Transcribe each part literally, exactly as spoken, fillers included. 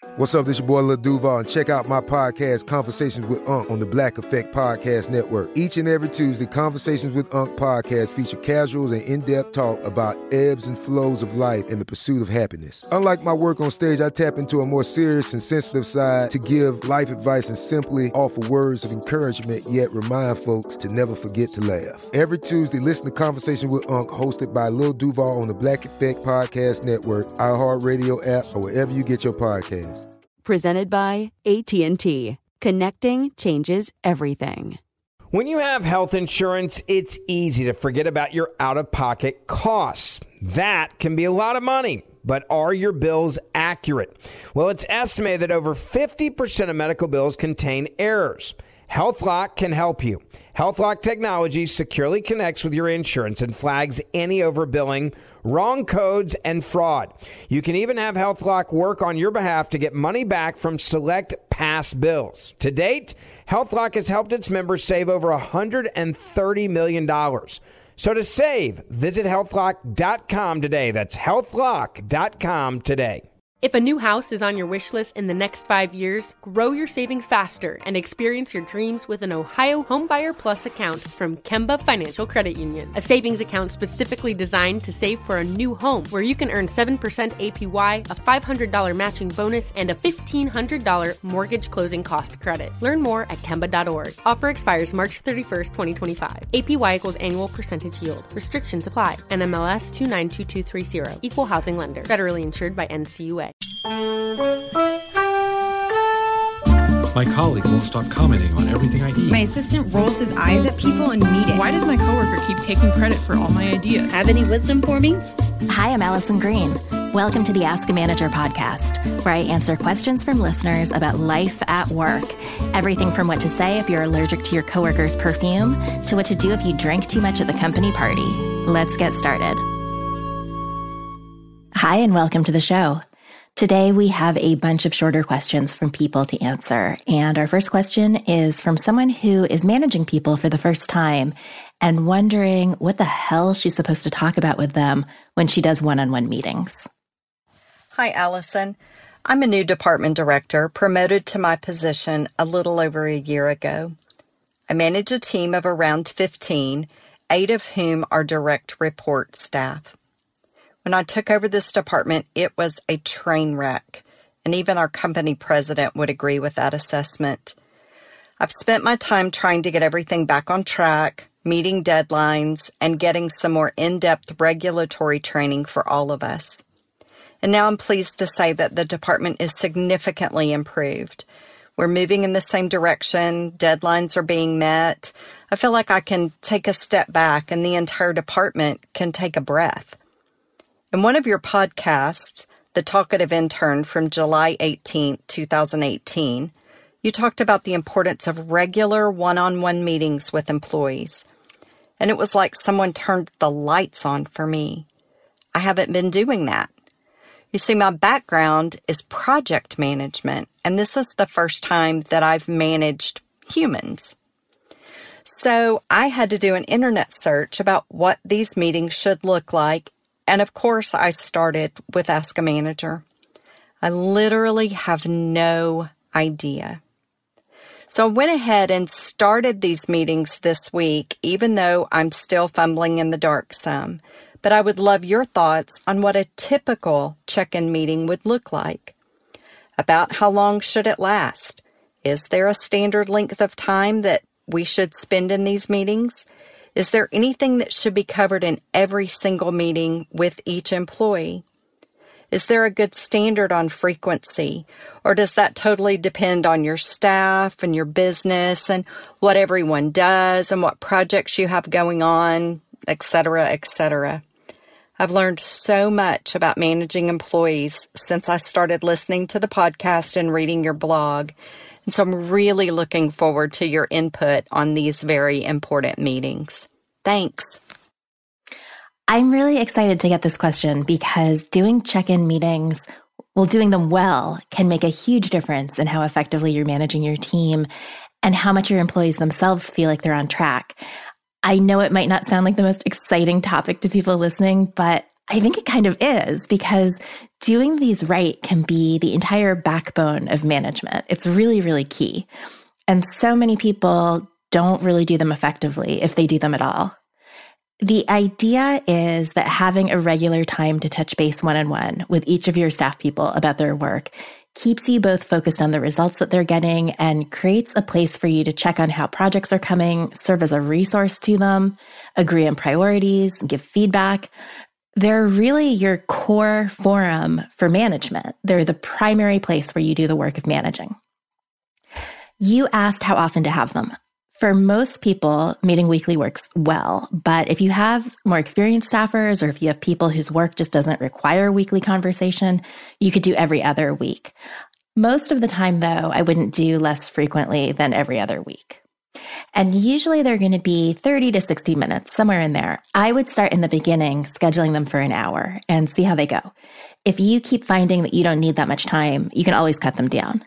What's up, this your boy Lil Duval, and check out my podcast, Conversations with Unc, on the Black Effect Podcast Network. Each and every Tuesday, Conversations with Unc podcast feature casuals and in-depth talk about ebbs and flows of life and the pursuit of happiness. Unlike my work on stage, I tap into a more serious and sensitive side to give life advice and simply offer words of encouragement, yet remind folks to never forget to laugh. Every Tuesday, listen to Conversations with Unc, hosted by Lil Duval on the Black Effect Podcast Network, iHeartRadio app, or wherever you get your podcasts. Presented by A T and T. Connecting changes everything. When you have health insurance, it's easy to forget about your out-of-pocket costs. That can be a lot of money, but are your bills accurate? Well, it's estimated that over fifty percent of medical bills contain errors. HealthLock can help you. HealthLock technology securely connects with your insurance and flags any overbilling, wrong codes, and fraud. You can even have HealthLock work on your behalf to get money back from select past bills. To date, HealthLock has helped its members save over one hundred thirty million dollars. So to save, visit health lock dot com today. That's health lock dot com today. If a new house is on your wish list in the next five years, grow your savings faster and experience your dreams with an Ohio Homebuyer Plus account from Kemba Financial Credit Union. A savings account specifically designed to save for a new home, where you can earn seven percent A P Y, a five hundred dollars matching bonus, and a fifteen hundred dollars mortgage closing cost credit. Learn more at kemba dot org. Offer expires March thirty-first, twenty twenty-five. A P Y equals annual percentage yield. Restrictions apply. N M L S two nine two two three zero. Equal housing lender. Federally insured by N C U A. My colleague won't stop commenting on everything I eat. My assistant rolls his eyes at people in meetings. Why does my coworker keep taking credit for all my ideas? Have any wisdom for me? Hi, I'm Allison Green. Welcome to the Ask a Manager podcast, where I answer questions from listeners about life at work. Everything from what to say if you're allergic to your coworker's perfume to what to do if you drank too much at the company party. Let's get started. Hi, and welcome to the show. Today, we have a bunch of shorter questions from people to answer. And our first question is from someone who is managing people for the first time and wondering what the hell she's supposed to talk about with them when she does one-on-one meetings. Hi, Allison. I'm a new department director, promoted to my position a little over a year ago. I manage a team of around fifteen, eight of whom are direct report staff. When I took over this department, it was a train wreck, and even our company president would agree with that assessment. I've spent my time trying to get everything back on track, meeting deadlines, and getting some more in-depth regulatory training for all of us. And now I'm pleased to say that the department is significantly improved. We're moving in the same direction, deadlines are being met. I feel like I can take a step back and the entire department can take a breath. In one of your podcasts, The Talkative Intern from July eighteenth, twenty eighteen, you talked about the importance of regular one-on-one meetings with employees. And it was like someone turned the lights on for me. I haven't been doing that. You see, my background is project management, and this is the first time that I've managed humans. So I had to do an internet search about what these meetings should look like. And of course, I started with Ask a Manager. I literally have no idea. So I went ahead and started these meetings this week, even though I'm still fumbling in the dark some. But I would love your thoughts on what a typical check-in meeting would look like. About how long should it last? Is there a standard length of time that we should spend in these meetings? Is there anything that should be covered in every single meeting with each employee? Is there a good standard on frequency, or does that totally depend on your staff and your business and what everyone does and what projects you have going on, et cetera, et cetera? I've learned so much about managing employees since I started listening to the podcast and reading your blog. And so I'm really looking forward to your input on these very important meetings. Thanks. I'm really excited to get this question because doing check-in meetings, well, doing them well, can make a huge difference in how effectively you're managing your team and how much your employees themselves feel like they're on track. I know it might not sound like the most exciting topic to people listening, but I think it kind of is, because doing these right can be the entire backbone of management. It's really, really key. And so many people don't really do them effectively, if they do them at all. The idea is that having a regular time to touch base one-on-one with each of your staff people about their work keeps you both focused on the results that they're getting and creates a place for you to check on how projects are coming, serve as a resource to them, agree on priorities, give feedback. They're really your core forum for management. They're the primary place where you do the work of managing. You asked how often to have them. For most people, meeting weekly works well, but if you have more experienced staffers or if you have people whose work just doesn't require weekly conversation, you could do every other week. Most of the time, though, I wouldn't do less frequently than every other week. And usually they're going to be thirty to sixty minutes, somewhere in there. I would start in the beginning, scheduling them for an hour and see how they go. If you keep finding that you don't need that much time, you can always cut them down.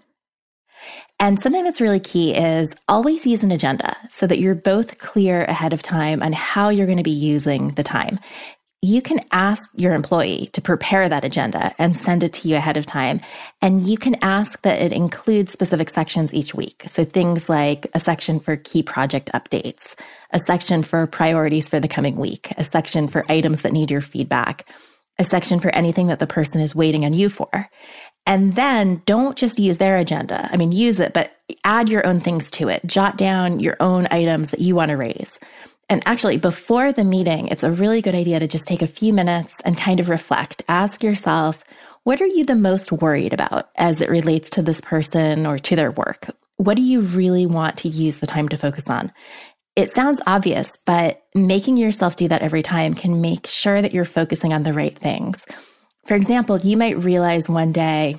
And something that's really key is always use an agenda so that you're both clear ahead of time on how you're going to be using the time. You can ask your employee to prepare that agenda and send it to you ahead of time. And you can ask that it includes specific sections each week. So things like a section for key project updates, a section for priorities for the coming week, a section for items that need your feedback, a section for anything that the person is waiting on you for. And then don't just use their agenda. I mean, use it, but add your own things to it. Jot down your own items that you want to raise. And actually, before the meeting, it's a really good idea to just take a few minutes and kind of reflect. Ask yourself, what are you the most worried about as it relates to this person or to their work? What do you really want to use the time to focus on? It sounds obvious, but making yourself do that every time can make sure that you're focusing on the right things. For example, you might realize one day,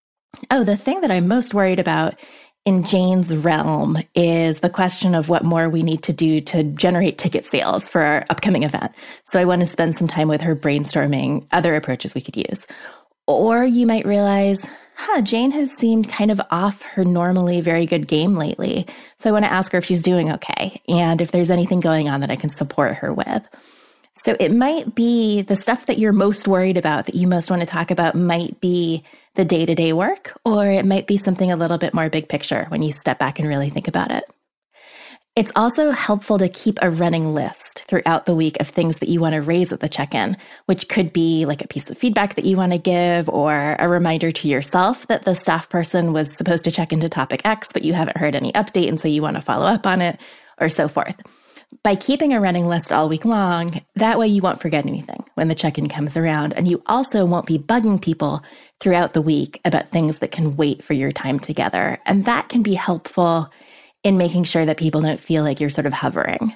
oh, the thing that I'm most worried about in Jane's realm is the question of what more we need to do to generate ticket sales for our upcoming event. So I want to spend some time with her brainstorming other approaches we could use. Or you might realize, huh, Jane has seemed kind of off her normally very good game lately. So I want to ask her if she's doing okay and if there's anything going on that I can support her with. So it might be the stuff that you're most worried about, that you most want to talk about, might be the day-to-day work, or it might be something a little bit more big picture when you step back and really think about it. It's also helpful to keep a running list throughout the week of things that you want to raise at the check-in, which could be like a piece of feedback that you want to give, or a reminder to yourself that the staff person was supposed to check into topic X, but you haven't heard any update, and so you want to follow up on it, or so forth. By keeping a running list all week long, that way you won't forget anything when the check-in comes around, and you also won't be bugging people throughout the week about things that can wait for your time together. And that can be helpful in making sure that people don't feel like you're sort of hovering.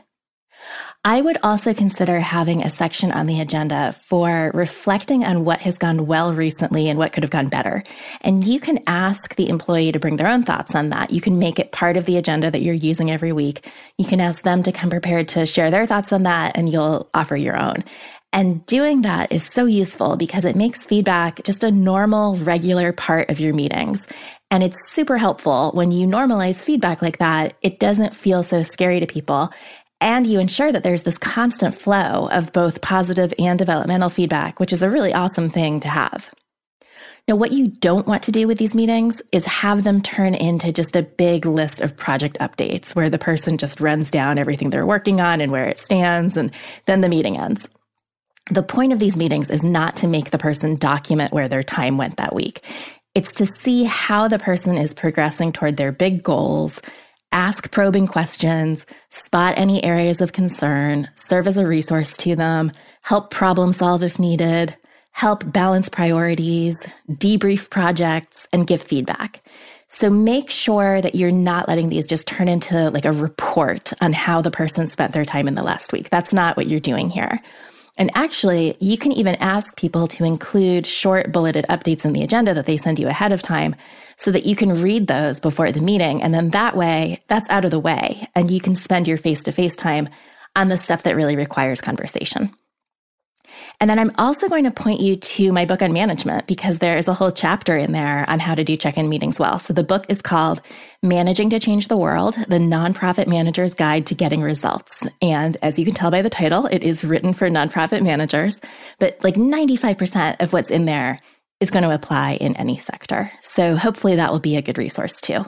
I would also consider having a section on the agenda for reflecting on what has gone well recently and what could have gone better. And you can ask the employee to bring their own thoughts on that. You can make it part of the agenda that you're using every week. You can ask them to come prepared to share their thoughts on that, and you'll offer your own. And doing that is so useful because it makes feedback just a normal, regular part of your meetings. And it's super helpful when you normalize feedback like that. It doesn't feel so scary to people. And you ensure that there's this constant flow of both positive and developmental feedback, which is a really awesome thing to have. Now, what you don't want to do with these meetings is have them turn into just a big list of project updates where the person just runs down everything they're working on and where it stands, and then the meeting ends. The point of these meetings is not to make the person document where their time went that week. It's to see how the person is progressing toward their big goals, ask probing questions, spot any areas of concern, serve as a resource to them, help problem solve if needed, help balance priorities, debrief projects, and give feedback. So make sure that you're not letting these just turn into like a report on how the person spent their time in the last week. That's not what you're doing here. And actually, you can even ask people to include short bulleted updates in the agenda that they send you ahead of time so that you can read those before the meeting. And then that way, that's out of the way. And you can spend your face-to-face time on the stuff that really requires conversation. And then I'm also going to point you to my book on management because there is a whole chapter in there on how to do check-in meetings well. So the book is called Managing to Change the World, The Nonprofit Manager's Guide to Getting Results. And as you can tell by the title, it is written for nonprofit managers, but like ninety-five percent of what's in there is going to apply in any sector. So hopefully that will be a good resource too.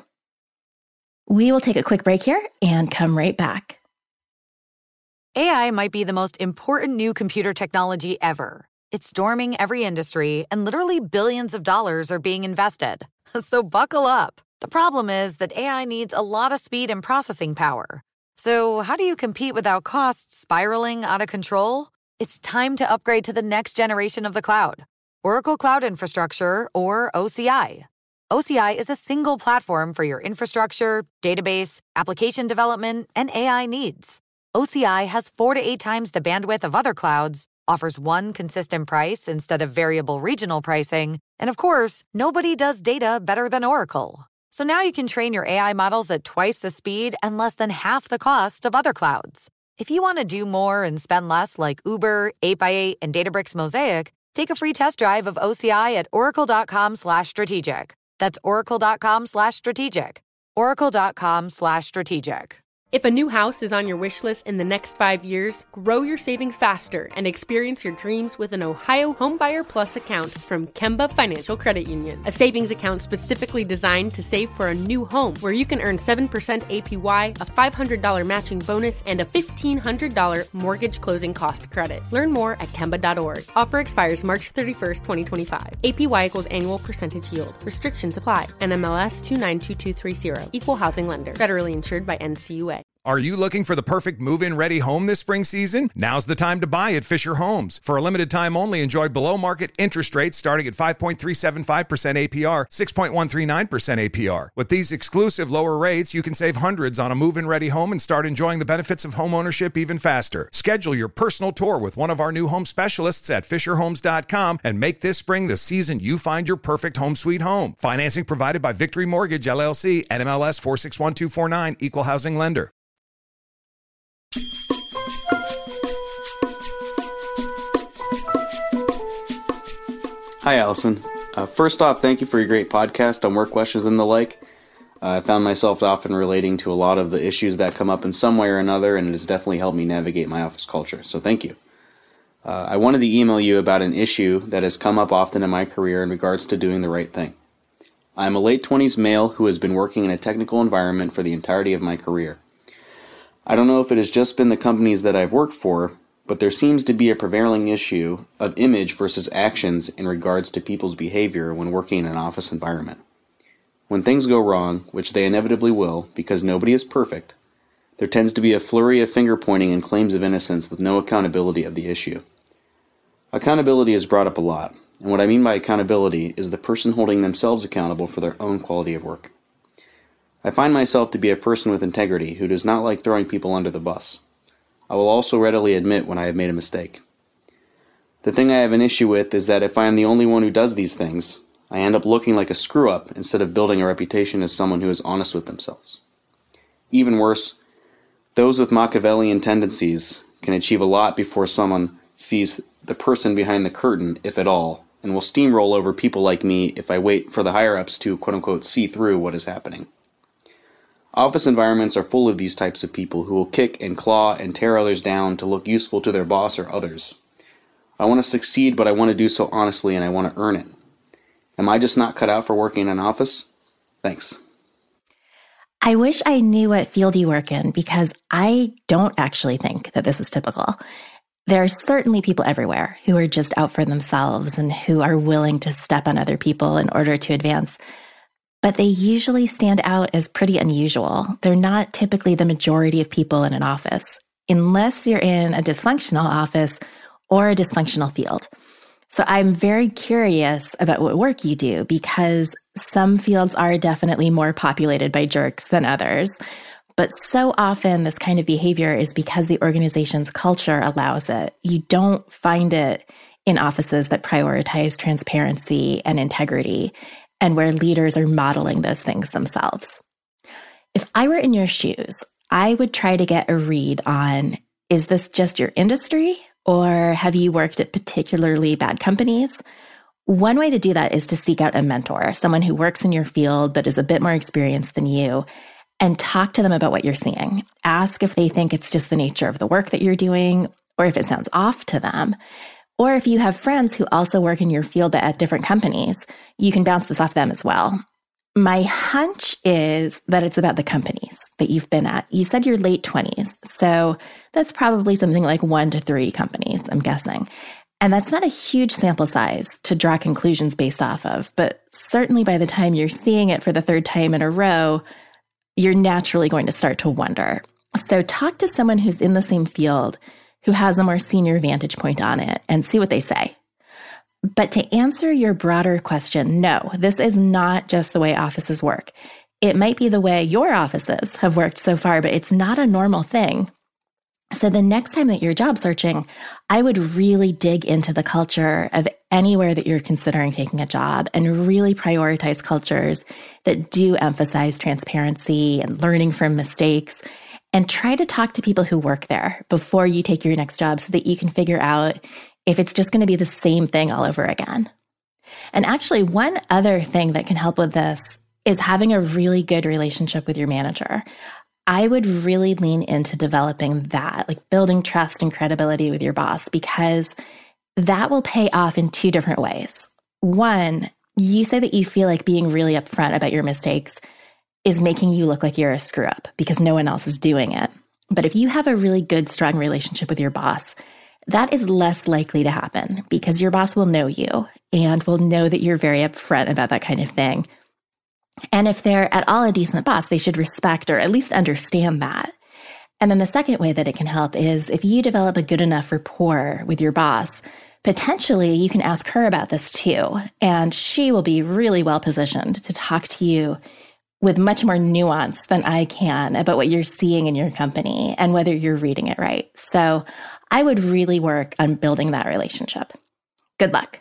We will take a quick break here and come right back. A I might be the most important new computer technology ever. It's storming every industry, and literally billions of dollars are being invested. So buckle up. The problem is that A I needs a lot of speed and processing power. So how do you compete without costs spiraling out of control? It's time to upgrade to the next generation of the cloud. Oracle Cloud Infrastructure, or O C I. O C I is a single platform for your infrastructure, database, application development, and A I needs. O C I has four to eight times the bandwidth of other clouds, offers one consistent price instead of variable regional pricing, and of course, nobody does data better than Oracle. So now you can train your A I models at twice the speed and less than half the cost of other clouds. If you want to do more and spend less like Uber, eight by eight, and Databricks Mosaic, take a free test drive of O C I at oracle.com slash strategic. That's oracle.com slash strategic. oracle.com slash strategic. If a new house is on your wish list in the next five years, grow your savings faster and experience your dreams with an Ohio Homebuyer Plus account from Kemba Financial Credit Union. A savings account specifically designed to save for a new home where you can earn seven percent A P Y, a five hundred dollars matching bonus, and a fifteen hundred dollars mortgage closing cost credit. Learn more at kemba dot org. Offer expires March thirty-first, twenty twenty-five. A P Y equals annual percentage yield. Restrictions apply. N M L S two nine two two three zero. Equal housing lender. Federally insured by N C U A. Are you looking for the perfect move-in ready home this spring season? Now's the time to buy at Fisher Homes. For a limited time only, enjoy below-market interest rates starting at five point three seven five percent A P R, six point one three nine percent A P R. With these exclusive lower rates, you can save hundreds on a move-in ready home and start enjoying the benefits of home ownership even faster. Schedule your personal tour with one of our new home specialists at fisher homes dot com and make this spring the season you find your perfect home sweet home. Financing provided by Victory Mortgage, L L C, N M L S four six one two four nine, Equal Housing Lender. Hi, Allison. Uh, first off, thank you for your great podcast on work questions and the like. Uh, I found myself often relating to a lot of the issues that come up in some way or another, and it has definitely helped me navigate my office culture, so thank you. Uh, I wanted to email you about an issue that has come up often in my career in regards to doing the right thing. I am a late twenties male who has been working in a technical environment for the entirety of my career. I don't know if it has just been the companies that I've worked for, but there seems to be a prevailing issue of image versus actions in regards to people's behavior when working in an office environment. When things go wrong, which they inevitably will, because nobody is perfect, there tends to be a flurry of finger-pointing and claims of innocence with no accountability of the issue. Accountability is brought up a lot, and what I mean by accountability is the person holding themselves accountable for their own quality of work. I find myself to be a person with integrity who does not like throwing people under the bus. I will also readily admit when I have made a mistake. The thing I have an issue with is that if I am the only one who does these things, I end up looking like a screw-up instead of building a reputation as someone who is honest with themselves. Even worse, those with Machiavellian tendencies can achieve a lot before someone sees the person behind the curtain, if at all, and will steamroll over people like me if I wait for the higher-ups to quote-unquote see through what is happening. Office environments are full of these types of people who will kick and claw and tear others down to look useful to their boss or others. I want to succeed, but I want to do so honestly and I want to earn it. Am I just not cut out for working in an office? Thanks. I wish I knew what field you work in because I don't actually think that this is typical. There are certainly people everywhere who are just out for themselves and who are willing to step on other people in order to advance. But they usually stand out as pretty unusual. They're not typically the majority of people in an office, unless you're in a dysfunctional office or a dysfunctional field. So I'm very curious about what work you do because some fields are definitely more populated by jerks than others. But so often this kind of behavior is because the organization's culture allows it. You don't find it in offices that prioritize transparency and integrity, and where leaders are modeling those things themselves. If I were in your shoes, I would try to get a read on, is this just your industry, Or have you worked at particularly bad companies? One way to do that is to seek out a mentor, someone who works in your field but is a bit more experienced than you, and talk to them about what you're seeing. Ask if they think it's just the nature of the work that you're doing, or if it sounds off to them. Or if you have friends who also work in your field but at different companies, you can bounce this off them as well. My hunch is that it's about the companies that you've been at. You said you're late twenties, so that's probably something like one to three companies, I'm guessing. And that's not a huge sample size to draw conclusions based off of, but certainly by the time you're seeing it for the third time in a row, you're naturally going to start to wonder. So talk to someone who's in the same field, who has a more senior vantage point on it, and see what they say. But to answer your broader question, no, this is not just the way offices work. It might be the way your offices have worked so far, but it's not a normal thing. So the next time that you're job searching, I would really dig into the culture of anywhere that you're considering taking a job and really prioritize cultures that do emphasize transparency and learning from mistakes. And try to talk to people who work there before you take your next job so that you can figure out if it's just going to be the same thing all over again. And actually, one other thing that can help with this is having a really good relationship with your manager. I would really lean into developing that, like building trust and credibility with your boss, because that will pay off in two different ways. One, you say that you feel like being really upfront about your mistakes is making you look like you're a screw up because no one else is doing it. But if you have a really good, strong relationship with your boss, that is less likely to happen because your boss will know you and will know that you're very upfront about that kind of thing. And if they're at all a decent boss, they should respect or at least understand that. And then the second way that it can help is if you develop a good enough rapport with your boss, potentially you can ask her about this too. And she will be really well positioned to talk to you with much more nuance than I can about what you're seeing in your company and whether you're reading it right. So I would really work on building that relationship. Good luck.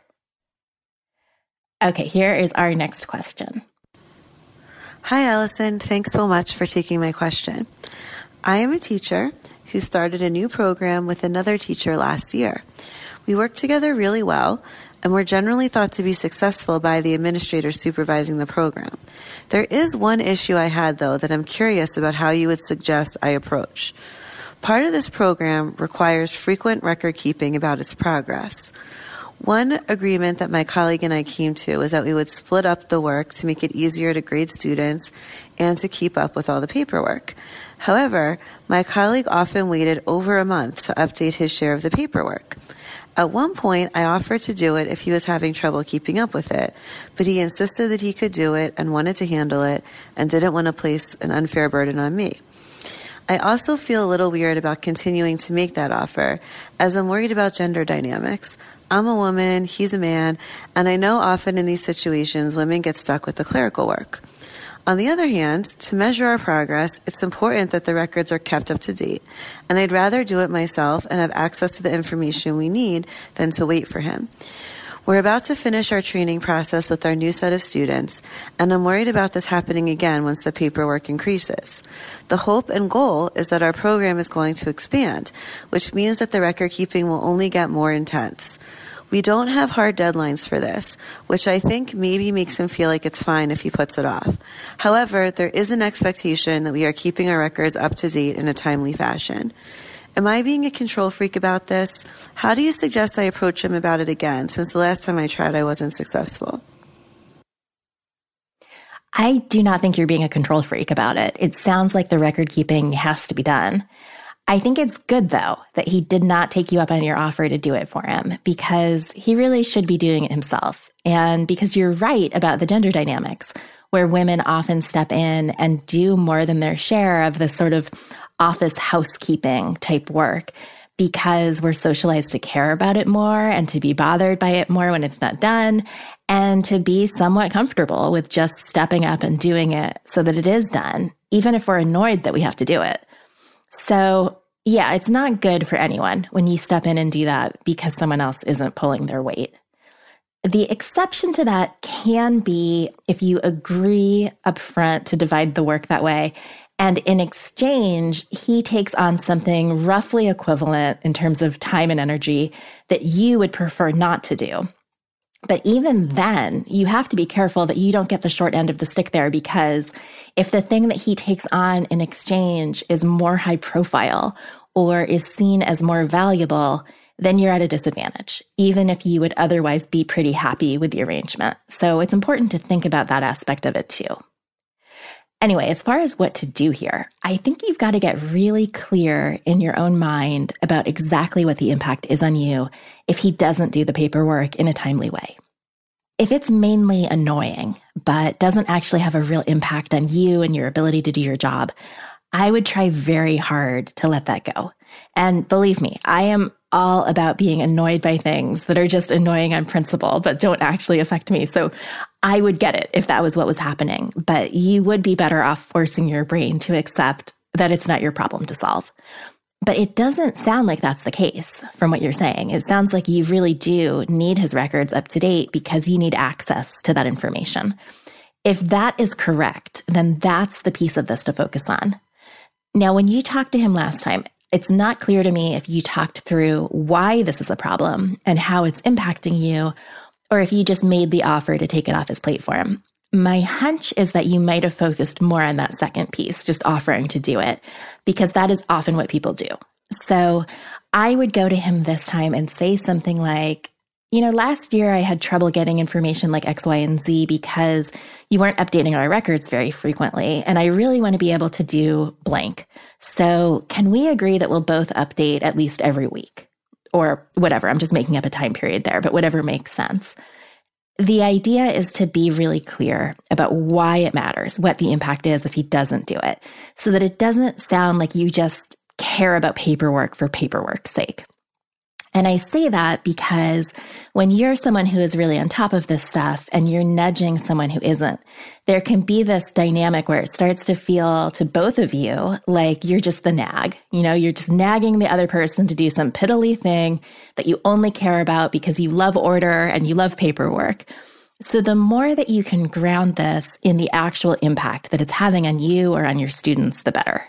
Okay, here is our next question. Hi, Allison. Thanks so much for taking my question. I am a teacher who started a new program with another teacher last year. We work together really well, and we're generally thought to be successful by the administrator supervising the program. There is one issue I had, though, that I'm curious about how you would suggest I approach. Part of this program requires frequent record keeping about its progress. One agreement that my colleague and I came to is that we would split up the work to make it easier to grade students and to keep up with all the paperwork. However, my colleague often waited over a month to update his share of the paperwork. At one point, I offered to do it if he was having trouble keeping up with it, but he insisted that he could do it and wanted to handle it and didn't want to place an unfair burden on me. I also feel a little weird about continuing to make that offer, as I'm worried about gender dynamics. I'm a woman, he's a man, and I know often in these situations women get stuck with the clerical work. On the other hand, to measure our progress, it's important that the records are kept up to date, and I'd rather do it myself and have access to the information we need than to wait for him. We're about to finish our training process with our new set of students, and I'm worried about this happening again once the paperwork increases. The hope and goal is that our program is going to expand, which means that the record keeping will only get more intense. We don't have hard deadlines for this, which I think maybe makes him feel like it's fine if he puts it off. However, there is an expectation that we are keeping our records up to date in a timely fashion. Am I being a control freak about this? How do you suggest I approach him about it again, since the last time I tried I wasn't successful? I do not think you're being a control freak about it. It sounds like the record keeping has to be done. I think it's good, though, that he did not take you up on your offer to do it for him, because he really should be doing it himself. And because you're right about the gender dynamics, where women often step in and do more than their share of this sort of office housekeeping type work, because we're socialized to care about it more and to be bothered by it more when it's not done, and to be somewhat comfortable with just stepping up and doing it so that it is done, even if we're annoyed that we have to do it. So yeah, it's not good for anyone when you step in and do that because someone else isn't pulling their weight. The exception to that can be if you agree upfront to divide the work that way. And in exchange, he takes on something roughly equivalent in terms of time and energy that you would prefer not to do. But even then, you have to be careful that you don't get the short end of the stick there, because if the thing that he takes on in exchange is more high profile or is seen as more valuable, then you're at a disadvantage, even if you would otherwise be pretty happy with the arrangement. So it's important to think about that aspect of it too. Anyway, as far as what to do here, I think you've got to get really clear in your own mind about exactly what the impact is on you if he doesn't do the paperwork in a timely way. If it's mainly annoying, but doesn't actually have a real impact on you and your ability to do your job, I would try very hard to let that go. And believe me, I am all about being annoyed by things that are just annoying on principle, but don't actually affect me. So I would get it if that was what was happening, but you would be better off forcing your brain to accept that it's not your problem to solve. But it doesn't sound like that's the case from what you're saying. It sounds like you really do need his records up to date because you need access to that information. If that is correct, then that's the piece of this to focus on. Now, when you talked to him last time, it's not clear to me if you talked through why this is a problem and how it's impacting you, or if you just made the offer to take it off his plate for him. My hunch is that you might have focused more on that second piece, just offering to do it, because that is often what people do. So I would go to him this time and say something like, you know, last year I had trouble getting information like X, Y, and Z because you weren't updating our records very frequently. And I really want to be able to do blank. So can we agree that we'll both update at least every week? Or whatever, I'm just making up a time period there, but whatever makes sense. The idea is to be really clear about why it matters, what the impact is if he doesn't do it, so that it doesn't sound like you just care about paperwork for paperwork's sake. And I say that because when you're someone who is really on top of this stuff and you're nudging someone who isn't, there can be this dynamic where it starts to feel to both of you like you're just the nag. You know, you're just nagging the other person to do some piddly thing that you only care about because you love order and you love paperwork. So the more that you can ground this in the actual impact that it's having on you or on your students, the better.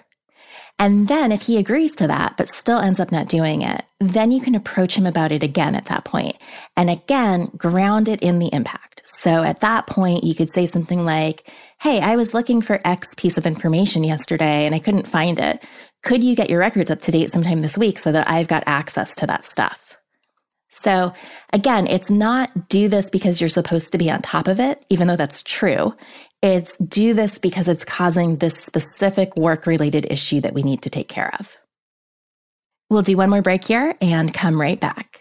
And then if he agrees to that, but still ends up not doing it, then you can approach him about it again at that point. And again, ground it in the impact. So at that point, you could say something like, hey, I was looking for X piece of information yesterday and I couldn't find it. Could you get your records up to date sometime this week so that I've got access to that stuff? So again, it's not do this because you're supposed to be on top of it, even though that's true. It's do this because it's causing this specific work-related issue that we need to take care of. We'll do one more break here and come right back.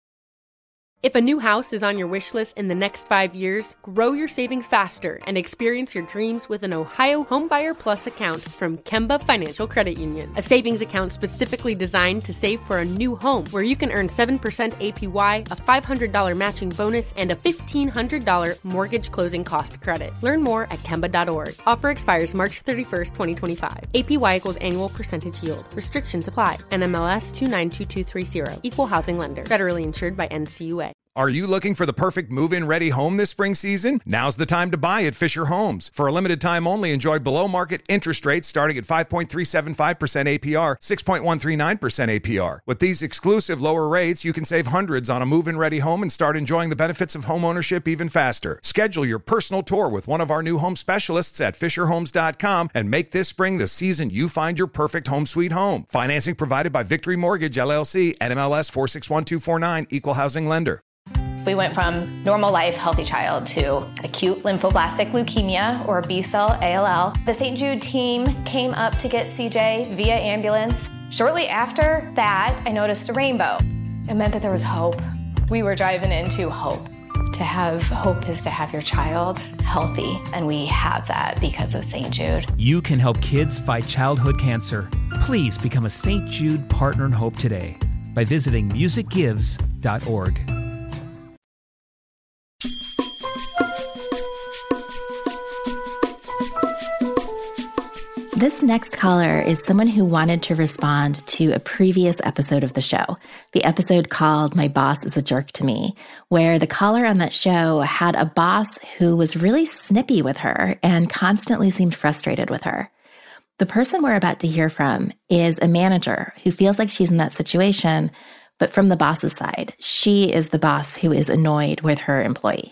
If a new house is on your wish list in the next five years, grow your savings faster and experience your dreams with an Ohio Homebuyer Plus account from Kemba Financial Credit Union. A savings account specifically designed to save for a new home where you can earn seven percent A P Y, a five hundred dollars matching bonus, and a fifteen hundred dollars mortgage closing cost credit. Learn more at Kemba dot org. Offer expires March thirty-first, twenty twenty-five. A P Y equals annual percentage yield. Restrictions apply. N M L S two nine two two three zero. Equal housing lender. Federally insured by N C U A. Are you looking for the perfect move-in ready home this spring season? Now's the time to buy at Fisher Homes. For a limited time only, enjoy below-market interest rates starting at five point three seven five percent A P R, six point one three nine percent A P R. With these exclusive lower rates, you can save hundreds on a move-in ready home and start enjoying the benefits of homeownership even faster. Schedule your personal tour with one of our new home specialists at fisher homes dot com and make this spring the season you find your perfect home sweet home. Financing provided by Victory Mortgage, L L C, N M L S four six one two four nine, Equal Housing Lender. We went from normal life, healthy child to acute lymphoblastic leukemia, or B-cell A L L. The Saint Jude team came up to get C J via ambulance. Shortly after that, I noticed a rainbow. It meant that there was hope. We were driving into hope. To have hope is to have your child healthy, and we have that because of Saint Jude. You can help kids fight childhood cancer. Please become a Saint Jude Partner in Hope today by visiting music gives dot org. This next caller is someone who wanted to respond to a previous episode of the show, the episode called My Boss is a Jerk to Me, where the caller on that show had a boss who was really snippy with her and constantly seemed frustrated with her. The person we're about to hear from is a manager who feels like she's in that situation, but from the boss's side, she is the boss who is annoyed with her employee.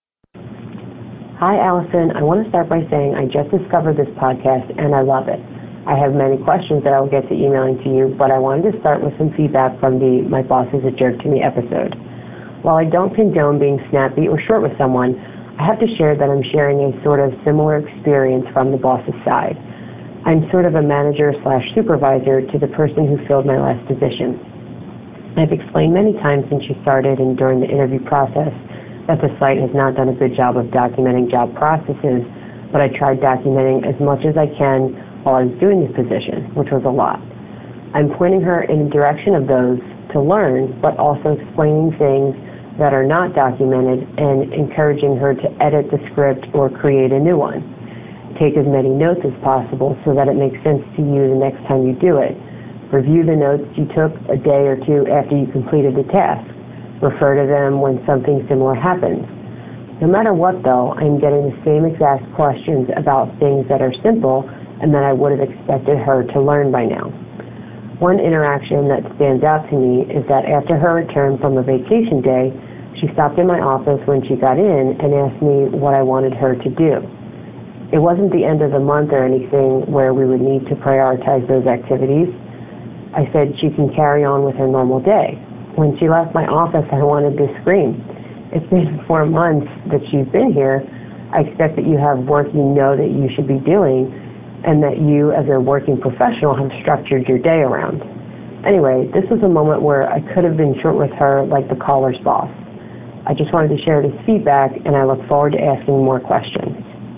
Hi, Allison. I want to start by saying I just discovered this podcast and I love it. I have many questions that I will get to emailing to you, but I wanted to start with some feedback from the My Boss is a Jerk to Me episode. While I don't condone being snappy or short with someone, I have to share that I'm sharing a sort of similar experience from the boss's side. I'm sort of a manager slash supervisor to the person who filled my last position. I've explained many times since she started and during the interview process that the site has not done a good job of documenting job processes, but I tried documenting as much as I can while I was doing this position, which was a lot. I'm pointing her in the direction of those to learn, but also explaining things that are not documented and encouraging her to edit the script or create a new one. Take as many notes as possible so that it makes sense to you the next time you do it. Review the notes you took a day or two after you completed the task. Refer to them when something similar happens. No matter what, though, I'm getting the same exact questions about things that are simple and that I would have expected her to learn by now. One interaction that stands out to me is that after her return from a vacation day, she stopped in my office when she got in and asked me what I wanted her to do. It wasn't the end of the month or anything where we would need to prioritize those activities. I said she can carry on with her normal day. When she left my office, I wanted to scream. It's been four months that she's been here. I expect that you have work you know that you should be doing and that you, as a working professional, have structured your day around. Anyway, this was a moment where I could have been short with her like the caller's boss. I just wanted to share this feedback, and I look forward to asking more questions.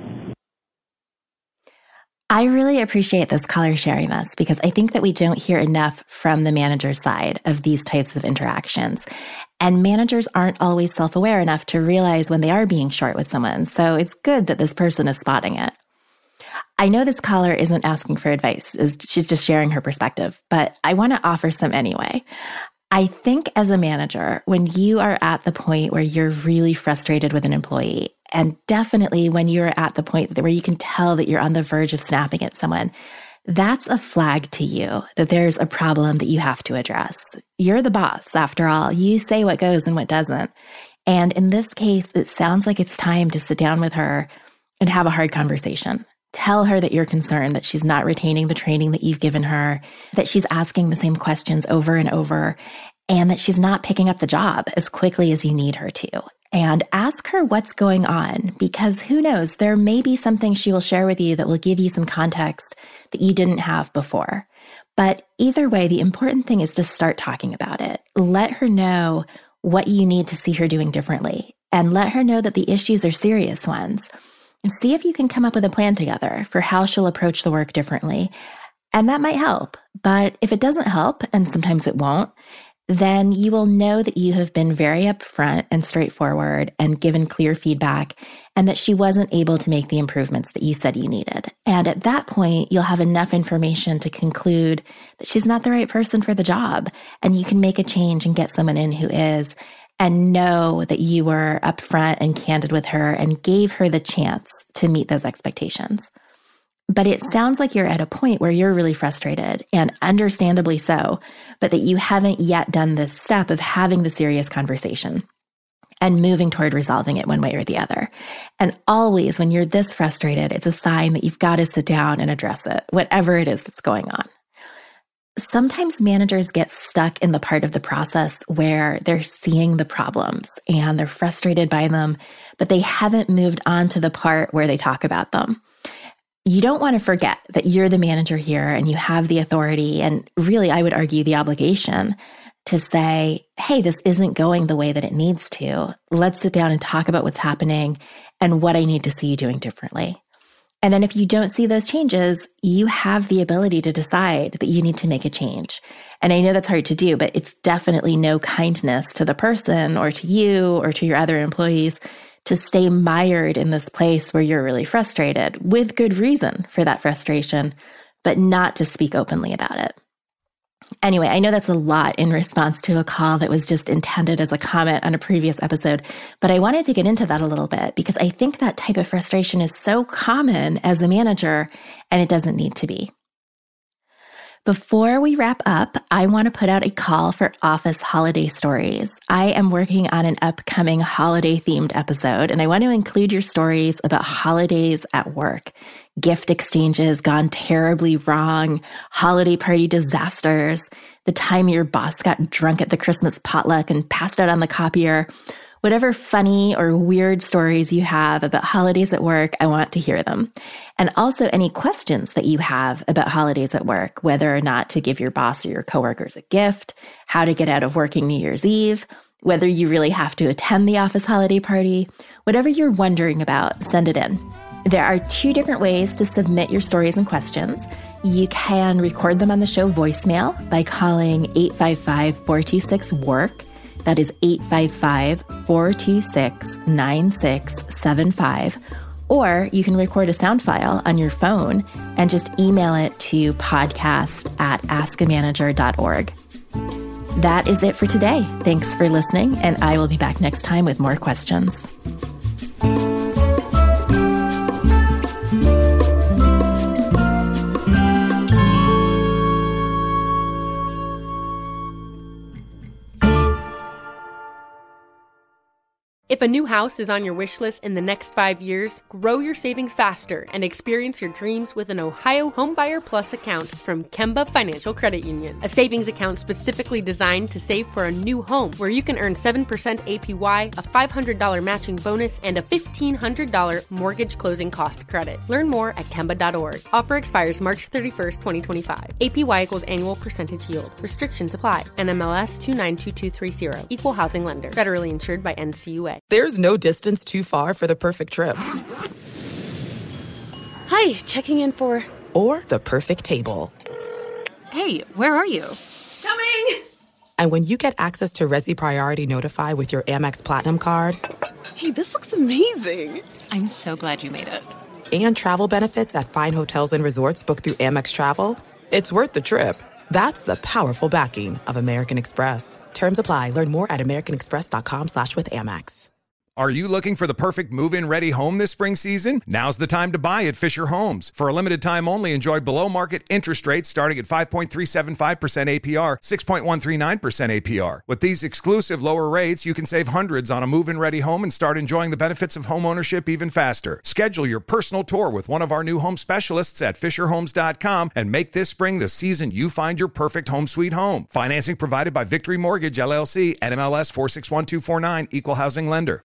I really appreciate this caller sharing this because I think that we don't hear enough from the manager's side of these types of interactions. And managers aren't always self-aware enough to realize when they are being short with someone. So it's good that this person is spotting it. I know this caller isn't asking for advice. She's just sharing her perspective, but I want to offer some anyway. I think as a manager, when you are at the point where you're really frustrated with an employee, and definitely when you're at the point where you can tell that you're on the verge of snapping at someone, that's a flag to you that there's a problem that you have to address. You're the boss, after all. You say what goes and what doesn't. And in this case, it sounds like it's time to sit down with her and have a hard conversation. Tell her that you're concerned that she's not retaining the training that you've given her, that she's asking the same questions over and over, and that she's not picking up the job as quickly as you need her to. And ask her what's going on, because who knows, there may be something she will share with you that will give you some context that you didn't have before. But either way, the important thing is to start talking about it. Let her know what you need to see her doing differently, and let her know that the issues are serious ones. And see if you can come up with a plan together for how she'll approach the work differently. And that might help. But if it doesn't help, and sometimes it won't, then you will know that you have been very upfront and straightforward and given clear feedback, and that she wasn't able to make the improvements that you said you needed. And at that point, you'll have enough information to conclude that she's not the right person for the job, and you can make a change and get someone in who is, and know that you were upfront and candid with her and gave her the chance to meet those expectations. But it sounds like you're at a point where you're really frustrated, and understandably so, but that you haven't yet done this step of having the serious conversation and moving toward resolving it one way or the other. And always when you're this frustrated, it's a sign that you've got to sit down and address it, whatever it is that's going on. Sometimes managers get stuck in the part of the process where they're seeing the problems and they're frustrated by them, but they haven't moved on to the part where they talk about them. You don't want to forget that you're the manager here and you have the authority, and really, I would argue, the obligation to say, hey, this isn't going the way that it needs to. Let's sit down and talk about what's happening and what I need to see you doing differently. And then if you don't see those changes, you have the ability to decide that you need to make a change. And I know that's hard to do, but it's definitely no kindness to the person or to you or to your other employees to stay mired in this place where you're really frustrated, with good reason for that frustration, but not to speak openly about it. Anyway, I know that's a lot in response to a call that was just intended as a comment on a previous episode, but I wanted to get into that a little bit because I think that type of frustration is so common as a manager, and it doesn't need to be. Before we wrap up, I want to put out a call for office holiday stories. I am working on an upcoming holiday-themed episode, and I want to include your stories about holidays at work, gift exchanges gone terribly wrong, holiday party disasters, the time your boss got drunk at the Christmas potluck and passed out on the copier. Whatever funny or weird stories you have about holidays at work, I want to hear them. And also any questions that you have about holidays at work, whether or not to give your boss or your coworkers a gift, how to get out of working New Year's Eve, whether you really have to attend the office holiday party, whatever you're wondering about, send it in. There are two different ways to submit your stories and questions. You can record them on the show voicemail by calling eight five five, four two six, work. That is eight five five, four two six, nine six seven five. Or you can record a sound file on your phone and just email it to podcast at ask a manager dot org. That is it for today. Thanks for listening, and I will be back next time with more questions. If a new house is on your wish list in the next five years, grow your savings faster and experience your dreams with an Ohio Homebuyer Plus account from Kemba Financial Credit Union. A savings account specifically designed to save for a new home where you can earn seven percent A P Y, a five hundred dollars matching bonus, and a fifteen hundred dollars mortgage closing cost credit. Learn more at kemba dot org. Offer expires March thirty-first, twenty twenty-five. A P Y equals annual percentage yield. Restrictions apply. N M L S two nine two two three zero. Equal housing lender. Federally insured by N C U A. There's no distance too far for the perfect trip. Hi, checking in for... Or the perfect table. Hey, where are you? Coming! And when you get access to Resi Priority Notify with your Amex Platinum card... Hey, this looks amazing. I'm so glad you made it. And travel benefits at fine hotels and resorts booked through Amex Travel, it's worth the trip. That's the powerful backing of American Express. Terms apply. Learn more at americanexpress.com slash with Amex. Are you looking for the perfect move-in ready home this spring season? Now's the time to buy at Fisher Homes. For a limited time only, enjoy below-market interest rates starting at five point three seven five percent A P R, six point one three nine percent A P R. With these exclusive lower rates, you can save hundreds on a move-in ready home and start enjoying the benefits of home ownership even faster. Schedule your personal tour with one of our new home specialists at fisher homes dot com and make this spring the season you find your perfect home sweet home. Financing provided by Victory Mortgage, L L C, N M L S four six one two four nine, Equal Housing Lender.